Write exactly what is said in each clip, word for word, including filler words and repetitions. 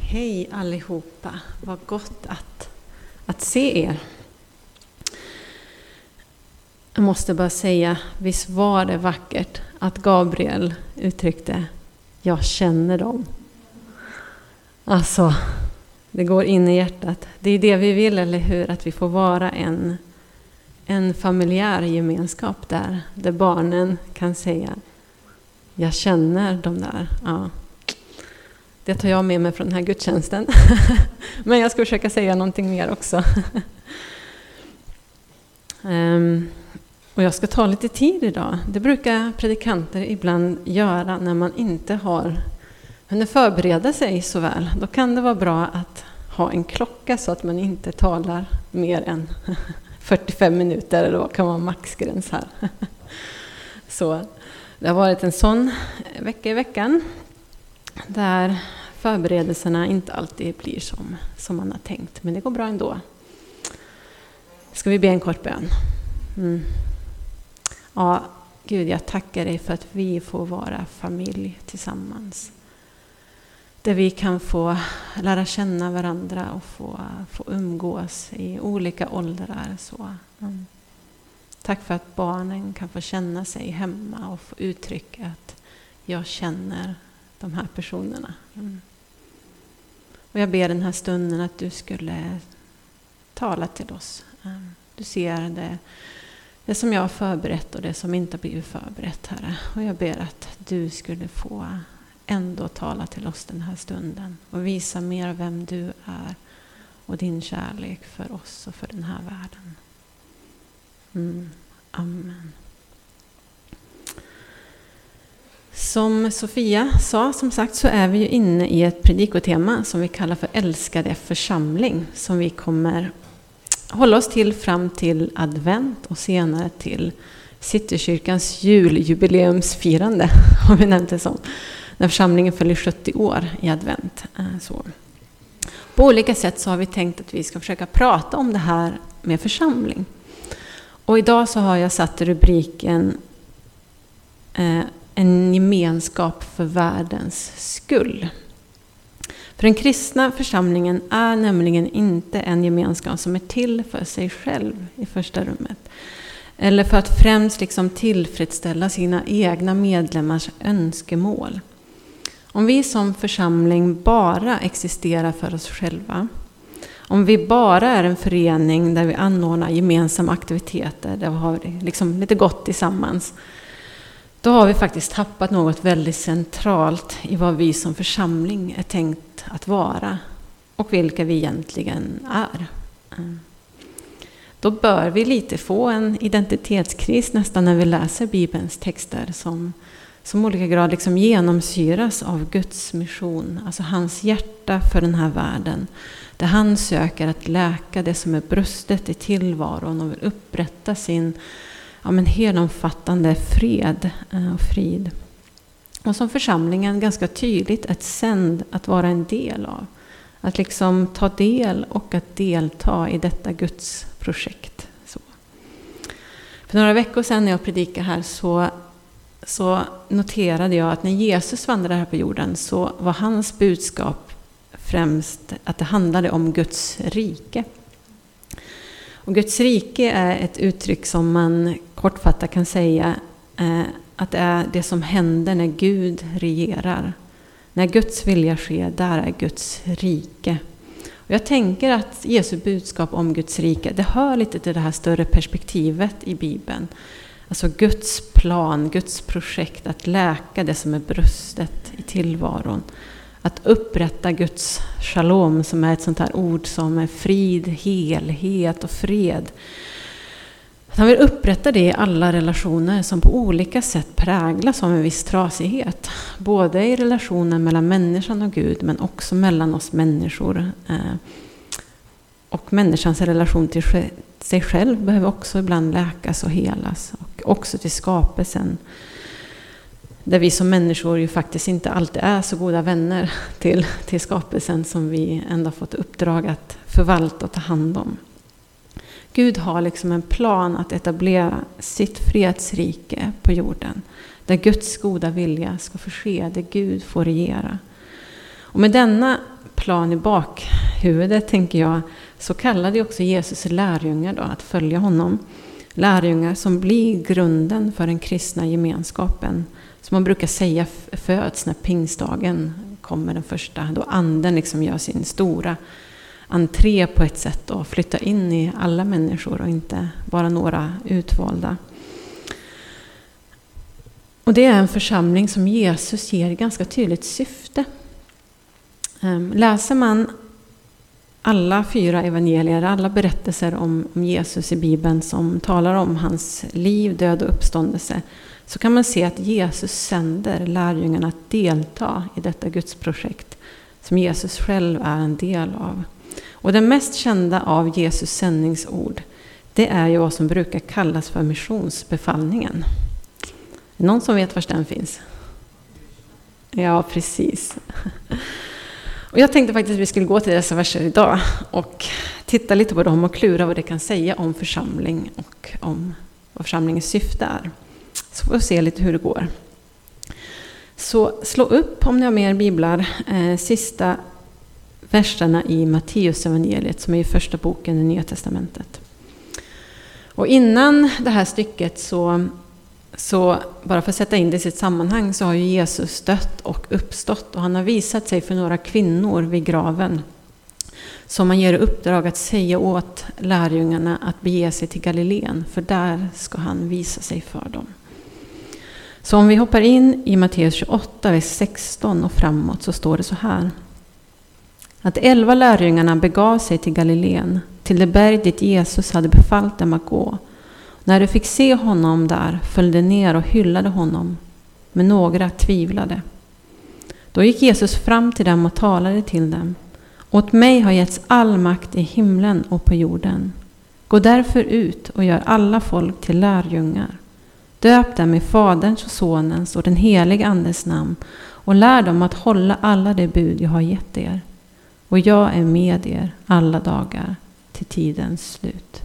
Hej allihopa, vad gott att, att se er. Jag måste bara säga, visst var det vackert att Gabriel uttryckte, jag känner dem. Alltså, det går in i hjärtat. Det är det vi vill, eller hur? Att vi får vara en, en familjär gemenskap där, där barnen kan säga, jag känner dem där. Ja. Det tar jag med mig från den här gudstjänsten. Men jag ska försöka säga någonting mer också. um, och jag ska ta lite tid idag. Det brukar predikanter ibland göra när man inte har hunnit förbereda sig så väl. Då kan det vara bra att ha en klocka så att man inte talar mer än fyrtiofem minuter. Eller vad kan vara maxgräns här. Så det har varit en sån vecka i veckan. Där förberedelserna inte alltid blir som, som man har tänkt. Men det går bra ändå. Ska vi be en kort bön? Mm. Ja, Gud, jag tackar dig för att vi får vara familj tillsammans. Där vi kan få lära känna varandra och få, få umgås i olika åldrar. Så. Mm. Tack för att barnen kan få känna sig hemma och få uttrycka att jag känner de här personerna. Mm. Och jag ber den här stunden att du skulle tala till oss. Um, du ser det, det som jag har förberett och det som inte har blivit förberett, Herre. Och jag ber att du skulle få ändå tala till oss den här stunden och visa mer vem du är och din kärlek för oss och för den här världen. Mm. Amen. Som Sofia sa, som sagt, så är vi ju inne i ett predikotema som vi kallar för älskade församling, som vi kommer hålla oss till fram till advent och senare till Citykyrkans juljubileumsfirande, har vi nämnt det som, när församlingen fyller sjuttio år i advent. Så. På olika sätt så har vi tänkt att vi ska försöka prata om det här med församling. Och idag så har jag satt rubriken eh, en gemenskap för världens skull. För den kristna församlingen är nämligen inte en gemenskap som är till för sig själv i första rummet. Eller för att främst liksom tillfredsställa sina egna medlemmars önskemål. Om vi som församling bara existerar för oss själva, om vi bara är en förening där vi anordnar gemensamma aktiviteter, där vi har liksom lite gott tillsammans, då har vi faktiskt tappat något väldigt centralt i vad vi som församling är tänkt att vara och vilka vi egentligen är. Då bör vi lite få en identitetskris nästan när vi läser Bibelns texter som, som olika grad liksom genomsyras av Guds mission, alltså hans hjärta för den här världen, där han söker att läka det som är brustet i tillvaron och vill upprätta sin ja, men helomfattande fred och frid. Och som församlingen ganska tydligt ett sänd att vara en del av. Att liksom ta del och att delta i detta Guds projekt. Så. För några veckor sedan när jag predikade här så, så noterade jag att när Jesus vandrade här på jorden så var hans budskap främst att det handlade om Guds rike. Och Guds rike är ett uttryck som man kortfattat kan säga eh, att det är det som händer när Gud regerar. När Guds vilja sker, där är Guds rike. Och jag tänker att Jesu budskap om Guds rike, det hör lite till det här större perspektivet i Bibeln. Alltså Guds plan, Guds projekt att läka det som är brustet i tillvaron. Att upprätta Guds shalom, som är ett sånt här ord som är frid, helhet och fred. Han vill upprätta det i alla relationer som på olika sätt präglas av en viss trasighet. Både i relationen mellan människan och Gud, men också mellan oss människor. Och människans relation till sig själv behöver också ibland läkas och helas. Och också till skapelsen. Där vi som människor ju faktiskt inte alltid är så goda vänner till, till skapelsen som vi ändå fått uppdrag att förvalta och ta hand om. Gud har liksom en plan att etablera sitt fredsrike på jorden. Där Guds goda vilja ska få ske, där Gud får regera. Och med denna plan i bakhuvudet tänker jag, så kallade ju också Jesus lärjungar då att följa honom. Lärjungar som blir grunden för den kristna gemenskapen. Som man brukar säga föds när pingstdagen kommer den första. Då anden liksom gör sin stora entré på ett sätt och flyttar in i alla människor och inte bara några utvalda. Och det är en församling som Jesus ger ganska tydligt syfte. Läser man alla fyra evangelier, alla berättelser om, om Jesus i Bibeln som talar om hans liv, död och uppståndelse, så kan man se att Jesus sänder lärjungarna att delta i detta Gudsprojekt som Jesus själv är en del av. Och det mest kända av Jesus sändningsord, det är ju vad som brukar kallas för missionsbefallningen. Är någon som vet var den finns? Ja, precis. Och jag tänkte faktiskt att vi skulle gå till dessa verser idag och titta lite på dem och klura vad det kan säga om församling och om vad församlingens syfte är. Så får vi se lite hur det går. Så slå upp, om ni har mer biblar, eh, sista verserna i Matteus evangeliet som är i första boken i Nya testamentet. Och innan det här stycket så, så bara för att sätta in det i sitt sammanhang, så har ju Jesus dött och uppstått, och han har visat sig för några kvinnor vid graven som man ger uppdrag att säga åt lärjungarna att bege sig till Galileen, för där ska han visa sig för dem. Så om vi hoppar in i Matteus tjugoåtta, vers sexton och framåt, så står det så här: att elva lärjungarna begav sig till Galileen, till det berg dit Jesus hade befallt dem att gå. När de fick se honom där följde ner och hyllade honom, men några tvivlade. Då gick Jesus fram till dem och talade till dem: åt mig har getts all makt i himlen och på jorden. Gå därför ut och gör alla folk till lärjungar. Döp dem i Faderns och Sonens och den helige Andes namn, och lär dem att hålla alla de bud jag har gett er. Och jag är med er alla dagar till tidens slut.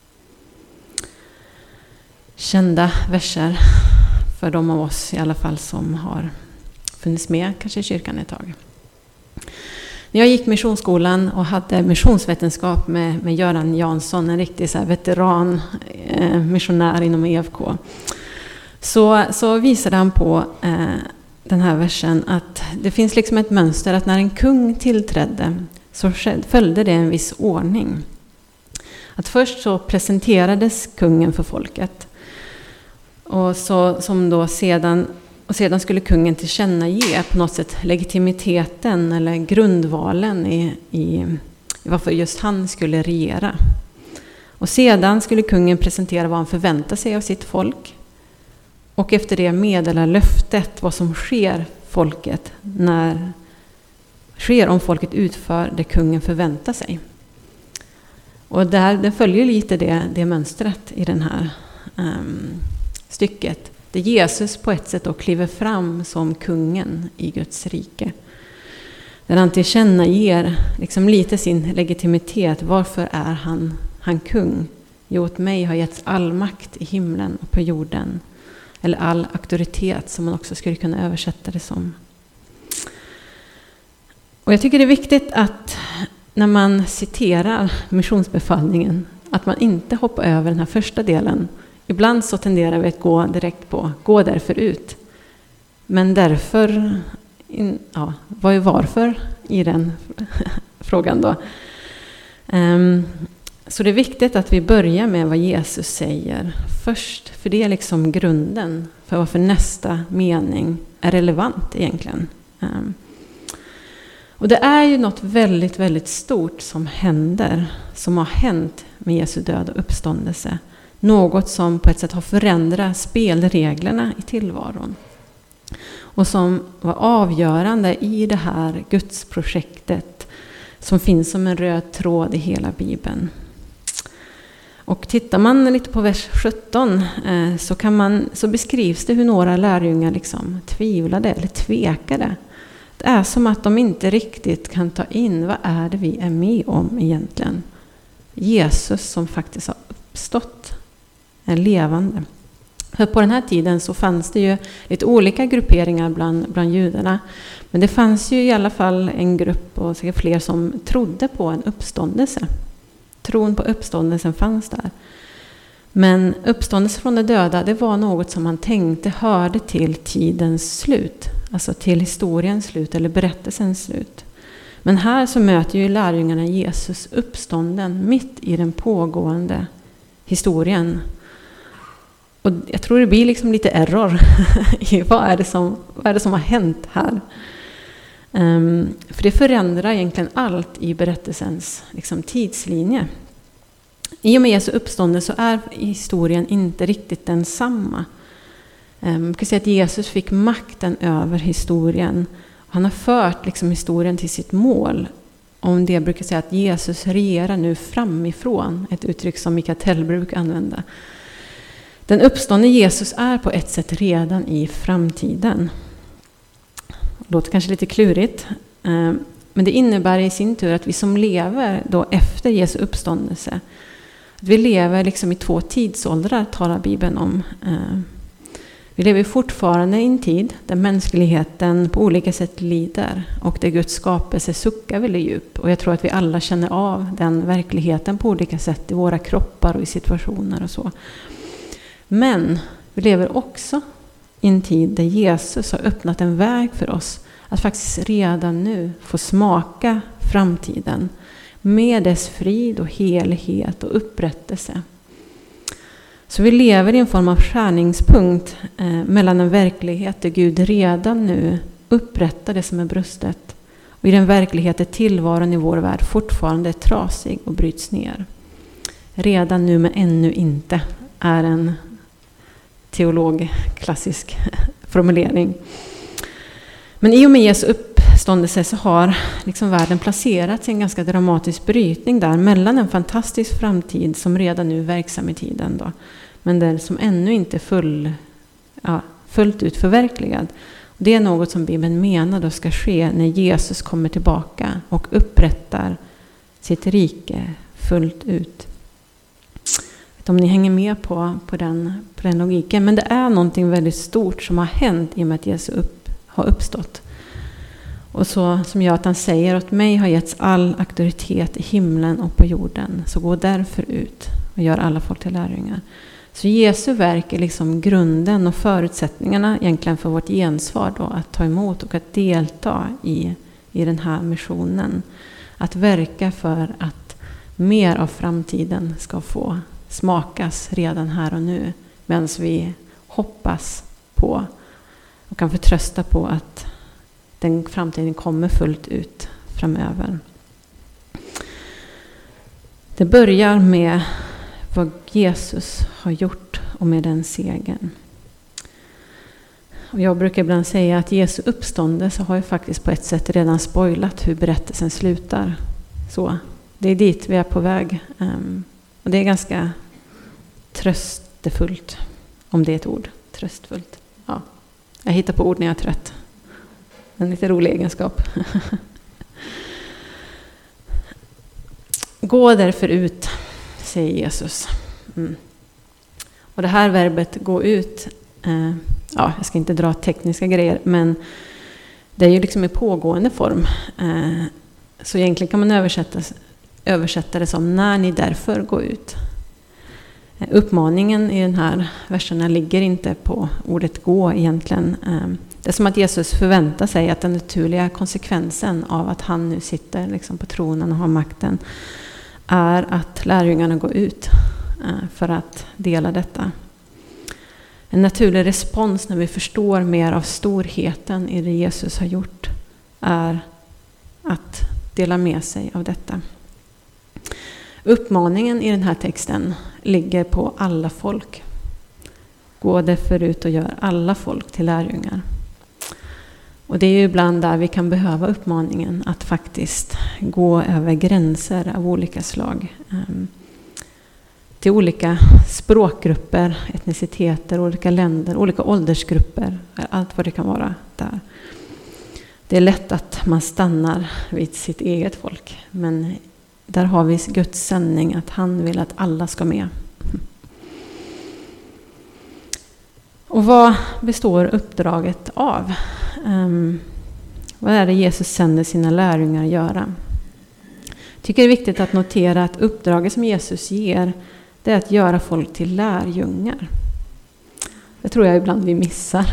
Kända verser för de av oss i alla fall som har funnits med kanske i kyrkan ett tag. När jag gick missionsskolan och hade missionsvetenskap med, med Göran Jansson, en riktig så här veteran eh, missionär inom E F K, så, så visade han på eh, den här versen att det finns liksom ett mönster att när en kung tillträdde så följde det en viss ordning. Att först så presenterades kungen för folket, och så som då sedan och sedan skulle kungen tillkännage på något sätt legitimiteten eller grundvalen i, i, i varför just han skulle regera. Och sedan skulle kungen presentera vad han förväntar sig av sitt folk. Och efter det meddela löftet vad som sker folket när sker om folket utför det kungen förväntar sig. Och där, det följer lite det, det mönstret i den här um, stycket. Det Jesus på ett sätt då kliver fram som kungen i Guds rike. Där han tillkännager liksom lite sin legitimitet. Varför är han, han kung? Jo, åt mig har getts all makt i himlen och på jorden. Eller all auktoritet, som man också skulle kunna översätta det som. Och jag tycker det är viktigt att när man citerar missionsbefallningen, att man inte hoppar över den här första delen. Ibland så tenderar vi att gå direkt på, gå därför ut. Men därför, ja, vad är varför i den frågan då? Um, så det är viktigt att vi börjar med vad Jesus säger först. För det är liksom grunden för varför nästa mening är relevant egentligen. Um, och det är ju något väldigt, väldigt stort som händer, som har hänt med Jesu död och uppståndelse. Något som på ett sätt har förändrat spelreglerna i tillvaron. Och som var avgörande i det här Gudsprojektet som finns som en röd tråd i hela Bibeln. Och tittar man lite på vers sjutton eh, så, kan man, så beskrivs det hur några lärjungar liksom tvivlade eller tvekade. Det är som att de inte riktigt kan ta in vad är det vi är med om egentligen. Jesus som faktiskt har uppstått är levande. För på den här tiden så fanns det ju lite olika grupperingar bland, bland judarna. Men det fanns ju i alla fall en grupp och säkert fler som trodde på en uppståndelse. Tron på uppståndelsen fanns där. Men uppståndelse från de döda, det var något som man tänkte hörde till tidens slut. Alltså till historiens slut eller berättelsens slut. Men här så möter ju lärjungarna Jesus uppstånden mitt i den pågående historien. Och jag tror det blir liksom lite error i vad är det som, vad är det som har hänt här. Um, för det förändrar egentligen allt i berättelsens liksom, tidslinje. I och med Jesu uppståndelse så är historien inte riktigt densamma. Um, man kan säga att Jesus fick makten över historien. Han har fört liksom, historien till sitt mål. Om det brukar säga att Jesus regerar nu framifrån. Ett uttryck som Mikael Tell brukar använda. Den uppståndne Jesus är på ett sätt redan i framtiden. Det låter kanske lite klurigt. Men det innebär i sin tur att vi som lever då efter Jesu uppståndelse. Att vi lever liksom i två tidsåldrar talar Bibeln om. Vi lever fortfarande i en tid där mänskligheten på olika sätt lider. Och där Guds skapelse suckar väldigt djup. Och jag tror att vi alla känner av den verkligheten på olika sätt i våra kroppar och i situationer och så. Men vi lever också i en tid där Jesus har öppnat en väg för oss att faktiskt redan nu få smaka framtiden med dess frid och helighet och upprättelse. Så vi lever i en form av skärningspunkt eh, mellan en verklighet där Gud redan nu upprättar det som är brustet och i den verklighet där tillvaron i vår värld fortfarande är trasig och bryts ner. Redan nu men ännu inte är en teolog klassisk formulering. Men i och med Jesu uppståndelse så har liksom världen placerats i en ganska dramatisk brytning där mellan en fantastisk framtid som redan nu är verksam i tiden då, men den som ännu inte är full, ja, fullt ut förverkligad. Och det är något som Bibeln menar då ska ske när Jesus kommer tillbaka och upprättar sitt rike fullt ut. Om ni hänger med på, på, den, på den logiken. Men det är någonting väldigt stort som har hänt i och med att Jesus upp, har uppstått. Och så som gör att han säger åt mig har getts all auktoritet i himlen och på jorden. Så gå därför ut och gör alla folk till lärjungar. Så Jesu verk är liksom grunden och förutsättningarna egentligen för vårt gensvar då. Att ta emot och att delta i, i den här missionen. Att verka för att mer av framtiden ska få smakas redan här och nu. Medan vi hoppas på och kan förtrösta på att den framtiden kommer fullt ut framöver. Det börjar med vad Jesus har gjort och med den segern. Och jag brukar ibland säga att Jesu uppståndelse har ju faktiskt på ett sätt redan spoilat hur berättelsen slutar. Så det är dit vi är på väg. Um, och det är ganska tröstefullt, om det är ett ord. Tröstfullt. Ja. Jag hittar på ord när jag är trött. En lite rolig egenskap. Gå därför ut, säger Jesus. Mm. Och det här verbet gå ut, eh, ja, jag ska inte dra tekniska grejer, men det är ju liksom i pågående form. Eh, så egentligen kan man översätta, översätta det som när ni därför går ut. Eh, uppmaningen i den här verserna ligger inte på ordet gå egentligen. Eh, det är som att Jesus förväntar sig att den naturliga konsekvensen av att han nu sitter liksom på tronen och har makten är att lärjungarna går ut för att dela detta. En naturlig respons när vi förstår mer av storheten i det Jesus har gjort är att dela med sig av detta. Uppmaningen i den här texten ligger på alla folk. Gå därför ut och gör alla folk till lärjungar. Och det är ju ibland där vi kan behöva uppmaningen att faktiskt gå över gränser av olika slag. Um, till olika språkgrupper, etniciteter, olika länder, olika åldersgrupper. Allt vad det kan vara där. Det är lätt att man stannar vid sitt eget folk. Men där har vi Guds sändning att han vill att alla ska med. Och vad består uppdraget av? Um, vad är det Jesus sänder sina lärjungar att göra? Jag tycker det är viktigt att notera att uppdraget som Jesus ger, det är att göra folk till lärjungar. Det tror jag ibland vi missar.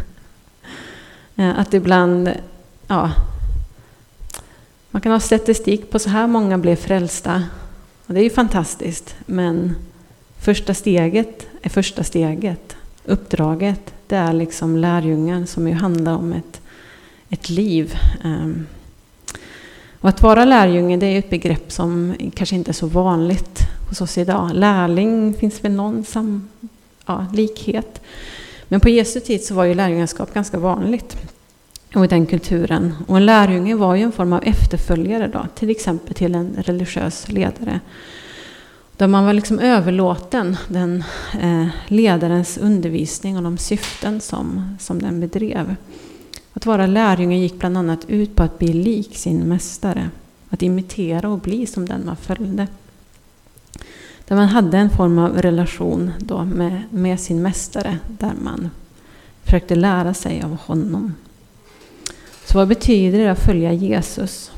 Att ibland, ja, man kan ha statistik på så här många blev frälsta. Och det är ju fantastiskt, men första steget är första steget. Uppdraget, det är liksom lärjungar som ju handlar om ett, ett liv. Och att vara lärjunge, det är ett begrepp som kanske inte är så vanligt hos oss idag. Lärling finns väl någon sam, ja, likhet. Men på Jesu tid så var ju lärjungaskap ganska vanligt. Och i den kulturen. Och en lärjunge var ju en form av efterföljare då. Till exempel till en religiös ledare. Där man var liksom överlåten den eh, ledarens undervisning och de syften som, som den bedrev. Att vara lärjunge gick bland annat ut på att bli lik sin mästare. Att imitera och bli som den man följde. Där man hade en form av relation då med, med sin mästare. Där man försökte lära sig av honom. Så vad betyder det att följa Jesus?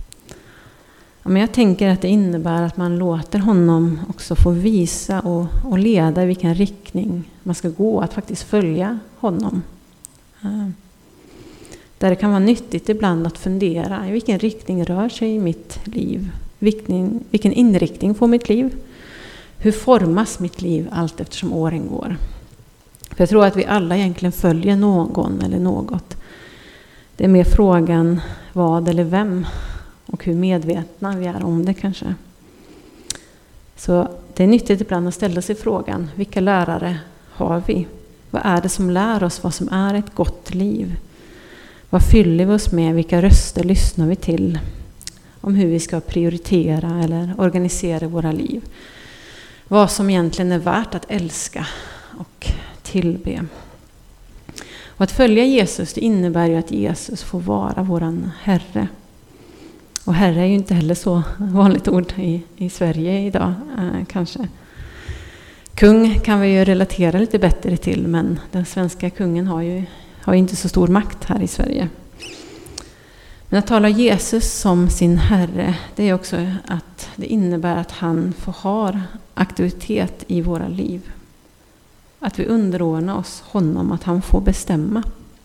Ja, men jag tänker att det innebär att man låter honom också få visa och, och leda i vilken riktning man ska gå. Att faktiskt följa honom. Uh, där det kan vara nyttigt ibland att fundera i vilken riktning rör sig mitt liv. Vilken, vilken inriktning får mitt liv? Hur formas mitt liv allt eftersom åren går? För jag tror att vi alla egentligen följer någon eller något. Det är mer frågan vad eller vem och hur medvetna vi är om det kanske. Så det är nyttigt ibland att ställa sig frågan, vilka lärare har vi? Vad är det som lär oss vad som är ett gott liv? Vad fyller vi oss med? Vilka röster lyssnar vi till? Om hur vi ska prioritera eller organisera våra liv. Vad som egentligen är värt att älska och tillbe. Och att följa Jesus, det innebär ju att Jesus får vara våran Herre. Och Herre är ju inte heller så vanligt ord i, i Sverige idag eh, kanske. Kung kan vi ju relatera lite bättre till, men den svenska kungen har ju, har ju inte så stor makt här i Sverige. Men att tala Jesus som sin Herre, det är också att det innebär att han får ha auktoritet i våra liv. Att vi underordnar oss honom, att han får bestämma.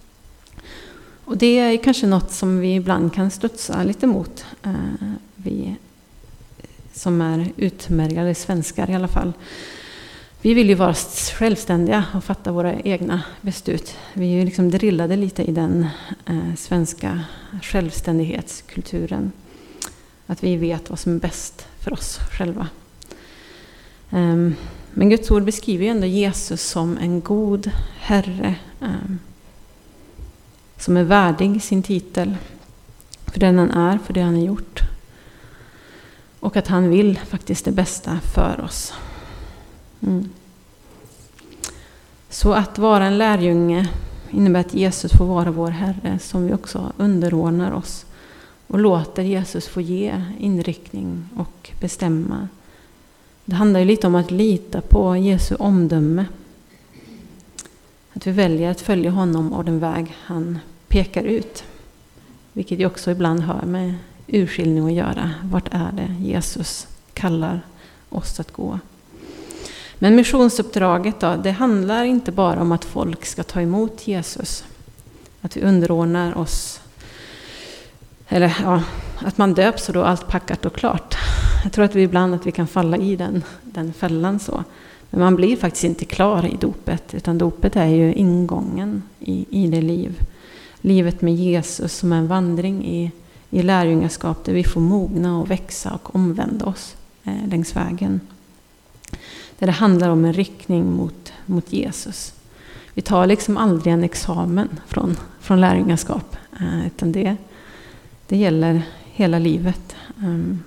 Och det är kanske något som vi ibland kan studsa lite mot. Eh, vi som är utmärgade svenskar i alla fall. Vi vill ju vara självständiga och fatta våra egna beslut. Vi är ju liksom drillade lite i den eh, svenska självständighetskulturen. Att vi vet vad som är bäst för oss själva. Um, men Guds ord beskriver ju ändå Jesus som en god herre. Um, som är värdig sin titel. För den han är, för det han har gjort. Och att han vill faktiskt det bästa för oss. Mm. Så att vara en lärjunge innebär att Jesus får vara vår Herre, som vi också underordnar oss och låter Jesus få ge inriktning och bestämma. Det handlar ju lite om att lita på Jesu omdöme. Att vi väljer att följa honom och den väg han pekar ut. Vilket ju också ibland har med urskiljning att göra. Vart är det Jesus kallar oss att gå? Men missionsuppdraget då, det handlar inte bara om att folk ska ta emot Jesus. Att vi underordnar oss. Eller ja, att man döps och då allt packat och klart. Jag tror att vi ibland att vi kan falla i den, den fällan så. Men man blir faktiskt inte klar i dopet. Utan dopet är ju ingången i, i det liv. Livet med Jesus som är en vandring i, i lärjungaskap. Där vi får mogna och växa och omvända oss eh, längs vägen. Där det handlar om en riktning mot, mot Jesus. Vi tar liksom aldrig en examen från, från lärjungaskap. Eh, utan det, det gäller hela livet. Um,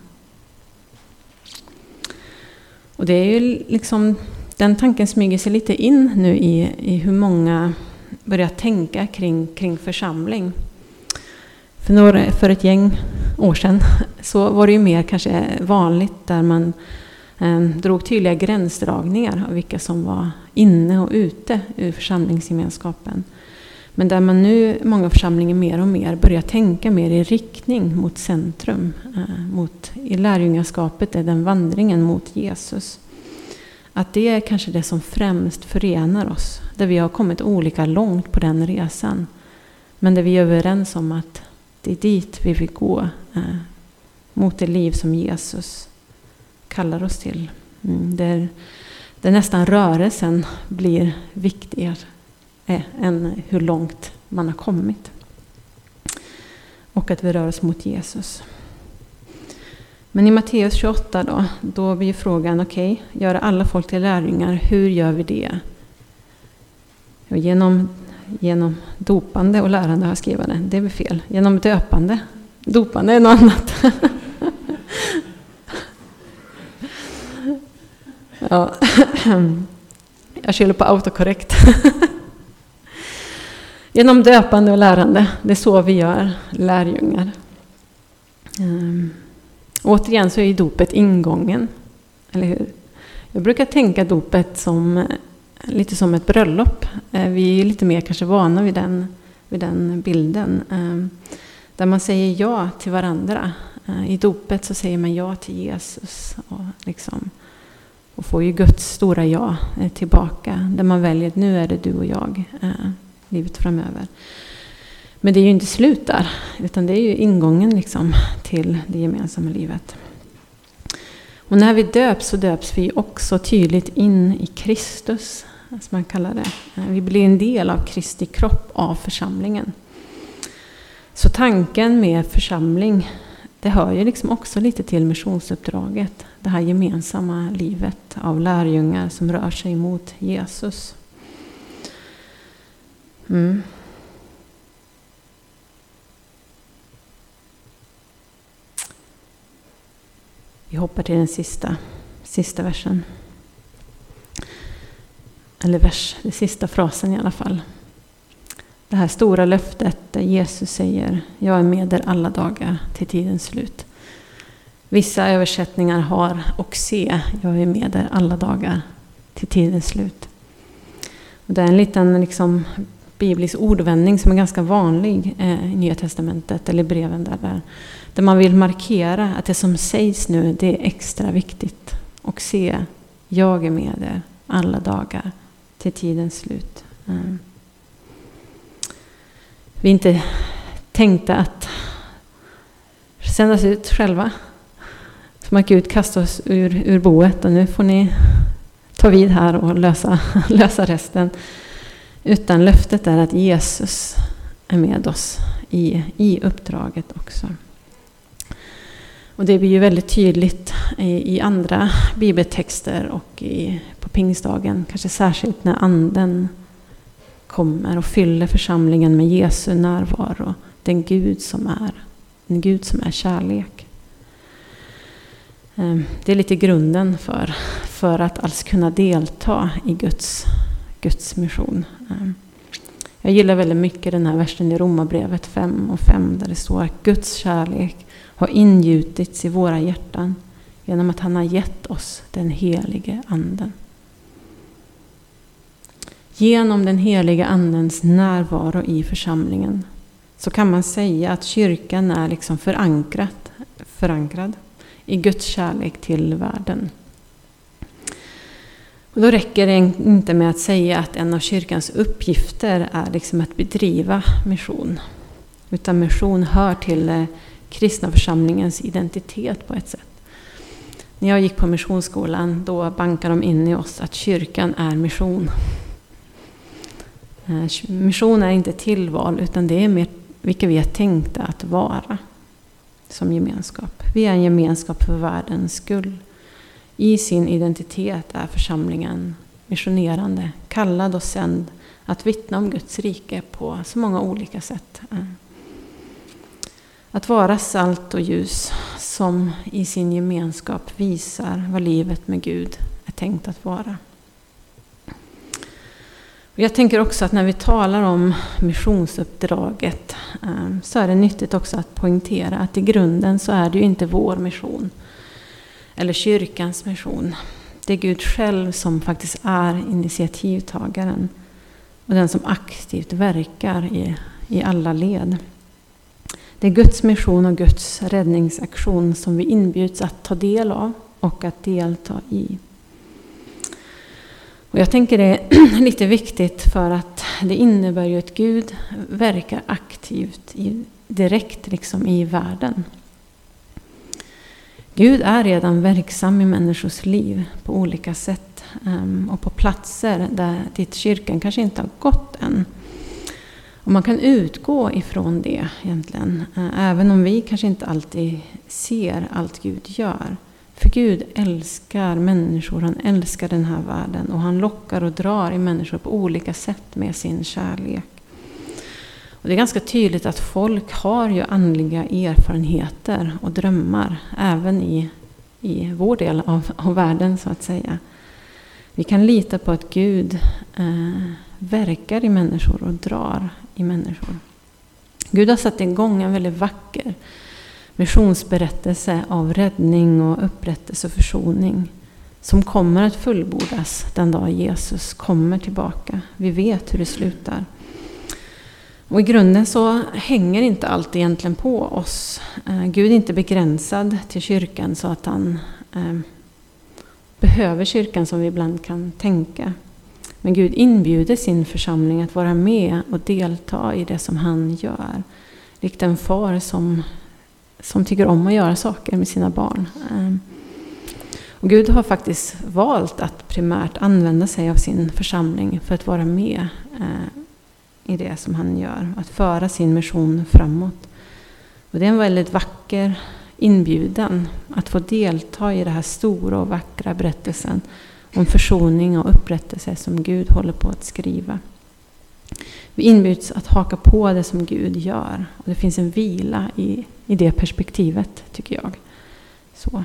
och det är ju liksom, den tanken smyger sig lite in nu i, i hur många börjar tänka kring, kring församling. För, några, för ett gäng år sedan så var det ju mer kanske vanligt där man drog tydliga gränsdragningar av vilka som var inne och ute ur församlingsgemenskapen. Men där man nu, många församlingar mer och mer börjar tänka mer i riktning mot centrum. Mot, i lärjungaskapet är den vandringen mot Jesus. Att det är kanske det som främst förenar oss. Där vi har kommit olika långt på den resan. Men där vi är överens om att det är dit vi vill gå. Eh, mot det liv som Jesus kallar oss till. Mm, där, där nästan rörelsen blir viktigare eh, än hur långt man har kommit. Och att vi rör oss mot Jesus. Men i Matteus tjugoåtta då, då blir frågan, okej, okay, göra alla folk till lärjungar, hur gör vi det? Och genom, genom dopande och lärande har jag skrivit det, det är väl fel. Genom döpande, dopande är något annat. Ja, jag skyller på autokorrekt. Genom döpande och lärande, det är så vi gör lärjungar. Um, återigen så är ju dopet ingången, eller hur? Jag brukar tänka dopet som lite som ett bröllop. Vi är lite mer kanske vana vid den, vid den bilden. Där man säger ja till varandra. I dopet så säger man ja till Jesus. Och, liksom, och får ju Guds stora ja tillbaka. Där man väljer att nu är det du och jag. Livet framöver. Men det är ju inte slut där. Utan det är ju ingången liksom, till det gemensamma livet. Och när vi döps så döps vi också tydligt in i Kristus, som man kallar det. Vi blir en del av Kristi kropp, av församlingen. Så tanken med församling, det hör ju liksom också lite till missionsuppdraget. Det här gemensamma livet av lärjungar som rör sig mot Jesus. Mm. Vi hoppar till den sista, sista versen. Eller vers, den sista frasen i alla fall. Det här stora löftet där Jesus säger, jag är med er alla dagar till tidens slut. Vissa översättningar har och se, jag är med er alla dagar till tidens slut. Och det är en liten liksom, biblisk ordvändning som är ganska vanlig eh, i Nya Testamentet eller breven där, där. Där man vill markera att det som sägs nu, det är extra viktigt. Och se, jag är med er alla dagar till tidens slut. Mm. Vi är inte tänkta att sändas ut själva. Som att Gud kastar oss ur, ur boet och nu får ni ta vid här och lösa, lösa resten. Utan löftet är att Jesus är med oss i, i uppdraget också. Och det blir ju väldigt tydligt i, i andra bibeltexter och i, på pingstdagen. Kanske särskilt när anden kommer och fyller församlingen med Jesu närvaro. Den Gud som är, en Gud som är kärlek. Det är lite grunden för, för att alls kunna delta i Guds, Guds mission. Jag gillar väldigt mycket den här versen i Romarbrevet fem och fem där det står att Guds kärlek har ingjutits i våra hjärtan genom att han har gett oss den helige anden. Genom den heliga andens närvaro i församlingen så kan man säga att kyrkan är liksom förankrat, förankrad i Guds kärlek till världen. Och då räcker det inte med att säga att en av kyrkans uppgifter är liksom att bedriva mission. Utan mission hör till kristna församlingens identitet på ett sätt. När jag gick på missionsskolan då bankade de in i oss att kyrkan är mission. Mission är inte tillval utan det är mer vilka vi är tänkta att vara som gemenskap. Vi är en gemenskap för världens skull. I sin identitet är församlingen missionerande, kallad och sänd att vittna om Guds rike på så många olika sätt. Att vara salt och ljus som i sin gemenskap visar vad livet med Gud är tänkt att vara. Och jag tänker också att när vi talar om missionsuppdraget så är det nyttigt också att poängtera att i grunden så är det ju inte vår mission eller kyrkans mission. Det är Gud själv som faktiskt är initiativtagaren och den som aktivt verkar i, i alla led. Det är Guds mission och Guds räddningsaktion som vi inbjuds att ta del av och att delta i. Och jag tänker det är lite viktigt för att det innebär ju att Gud verkar aktivt i, direkt liksom i världen. Gud är redan verksam i människors liv på olika sätt um, och på platser där dit kyrkan kanske inte har gått än. Och man kan utgå ifrån det egentligen, uh, även om vi kanske inte alltid ser allt Gud gör. För Gud älskar människor, han älskar den här världen och han lockar och drar i människor på olika sätt med sin kärlek. Och det är ganska tydligt att folk har ju andliga erfarenheter och drömmar även i, i vår del av, av världen så att säga. Vi kan lita på att Gud eh, verkar i människor och drar i människor. Gud har satt igång en väldigt vacker missionsberättelse av räddning och upprättelse och försoning som kommer att fullbordas den dag Jesus kommer tillbaka. Vi vet hur det slutar. Och i grunden så hänger inte allt egentligen på oss. Eh, Gud är inte begränsad till kyrkan så att han eh, behöver kyrkan som vi ibland kan tänka. Men Gud inbjuder sin församling att vara med och delta i det som han gör. Likt en far som, som tycker om att göra saker med sina barn. Eh, och Gud har faktiskt valt att primärt använda sig av sin församling för att vara med eh, i det som han gör. Att föra sin mission framåt. Och det är en väldigt vacker inbjudan att få delta i det här stora och vackra berättelsen om försoning och upprättelse som Gud håller på att skriva. Vi inbjuds att haka på det som Gud gör. Och det finns en vila i, i det perspektivet tycker jag. Så.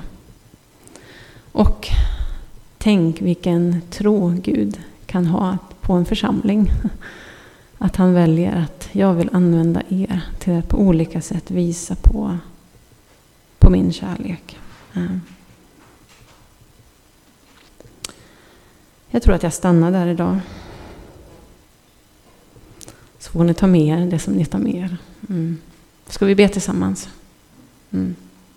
Och tänk vilken tro Gud kan ha på en församling. Att han väljer att jag vill använda er till att på olika sätt visa på, på min kärlek. Jag tror att jag stannar där idag. Så får ni ta med er det som ni tar med er. Mm. Ska vi be tillsammans? Mm.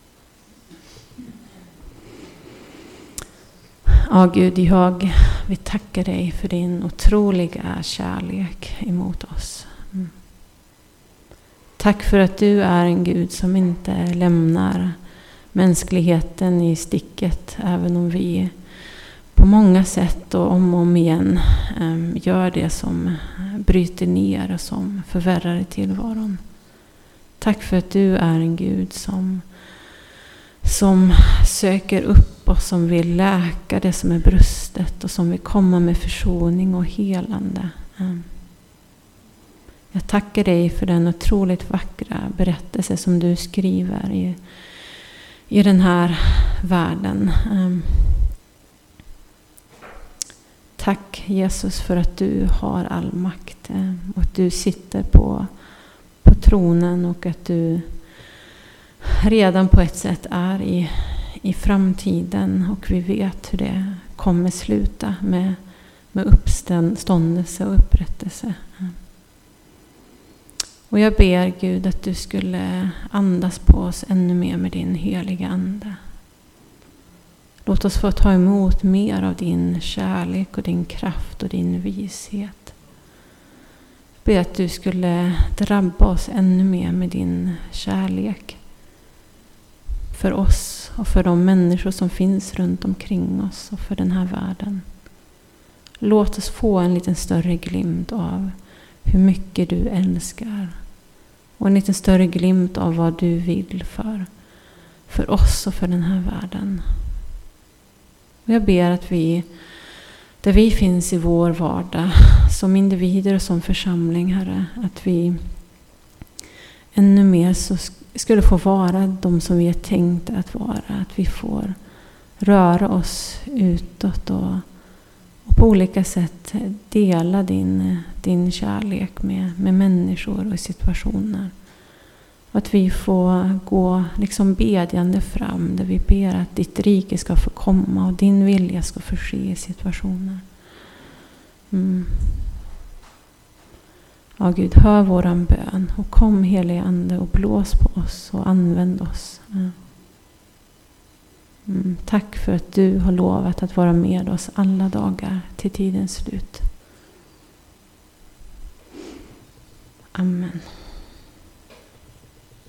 Ja Gud, jag vill tacka dig för din otroliga kärlek emot oss. Mm. Tack för att du är en Gud som inte lämnar mänskligheten i sticket. Även om vi på många sätt och om och om igen um, gör det som bryter ner och som förvärrar i tillvaron. Tack för att du är en Gud som som söker upp och som vill läka det som är brustet och som vill komma med försoning och helande. Jag tackar dig för den otroligt vackra berättelse som du skriver i, i den här världen. Tack Jesus för att du har all makt och att du sitter på, på tronen och att du redan på ett sätt är i, i framtiden och vi vet hur det kommer sluta med, med uppståndelse och upprättelse. Och jag ber Gud att du skulle andas på oss ännu mer med din heliga ande. Låt oss få ta emot mer av din kärlek och din kraft och din vishet. Jag ber att du skulle drabba oss ännu mer med din kärlek. För oss och för de människor som finns runt omkring oss och för den här världen. Låt oss få en liten större glimt av hur mycket du älskar. Och en liten större glimt av vad du vill för, för oss och för den här världen. Och jag ber att vi, där vi finns i vår vardag, som individer och som församling, Herre, att vi ännu mer så skulle få vara de som vi är tänkta att vara. Att vi får röra oss utåt och, och på olika sätt dela din, din kärlek med, med människor och situationer. Att vi får gå liksom bedjande fram, där vi ber att ditt rike ska få komma och din vilja ska få ske i situationer. Mm. Ja, Gud, hör våran bön och kom helige Ande och blås på oss och använd oss. Mm. Tack för att du har lovat att vara med oss alla dagar till tidens slut. Amen.